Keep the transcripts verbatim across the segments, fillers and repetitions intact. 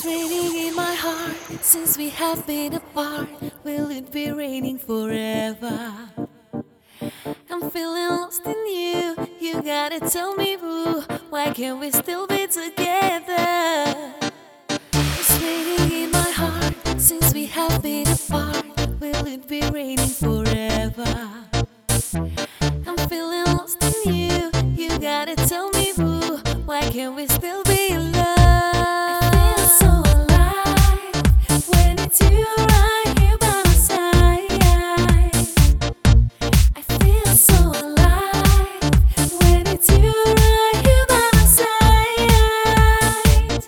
It's raining in my heart since we have been apart. Will it be raining forever? I'm feeling lost in you. You gotta tell me, boo, why can't we still be together? It's raining in my heart since we have been apart. Will it be raining forever? I'm feeling lost in you. You gotta tell me, boo, why can't we still be in love? I feel so alive when it's you right here by my side. I feel so alive when it's you right here by my side.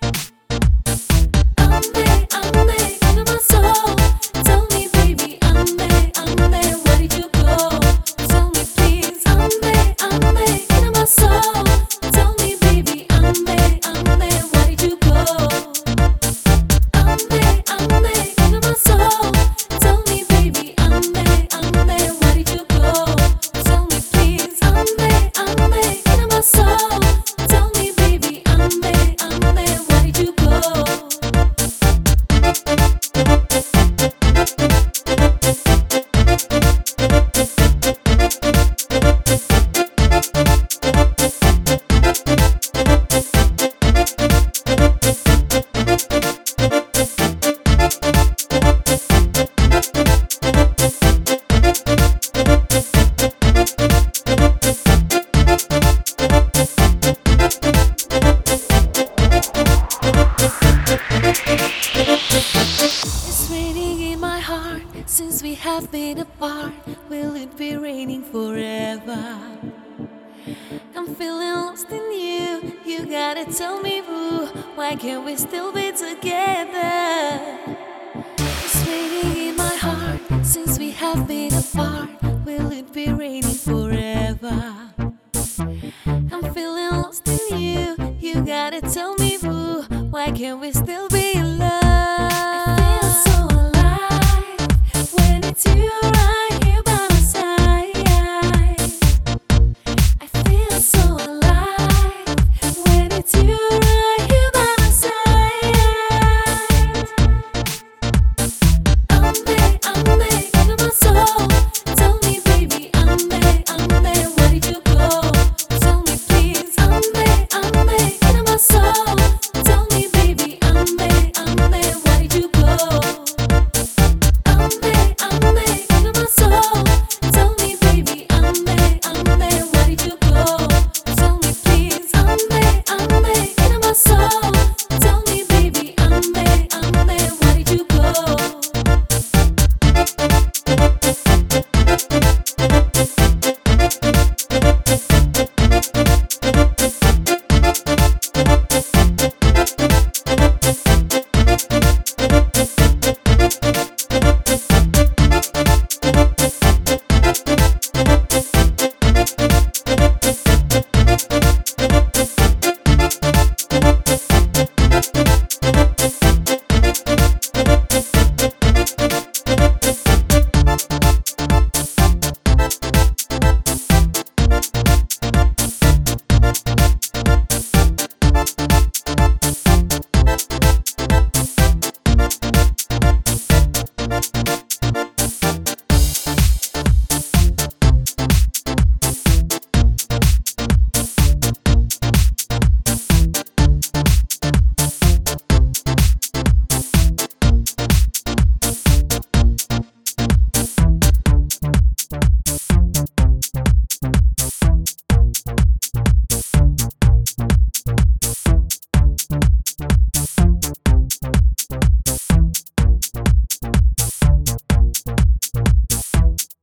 Ande, ande, into my soul. Tell me, baby, ande, ande, where did you go? Tell me, please, ande, ande, into my soul. Tell me, baby, ande, ande, where did you go? Ande, ande, into my soul. Tell me, baby, ande, ande, where did you go? Tell me, please, ande, ande, into my soul. Tell me, baby, ande, ande, where did you go? It's raining in my heart since we have been apart. Will it be raining forever? I'm feeling lost in you. You gotta tell me, boo, why can't we still be together? It's raining in my heart since we have been apart. Will it be raining forever? I'm feeling lost in you. You gotta tell me, boo, why can't we still be in love?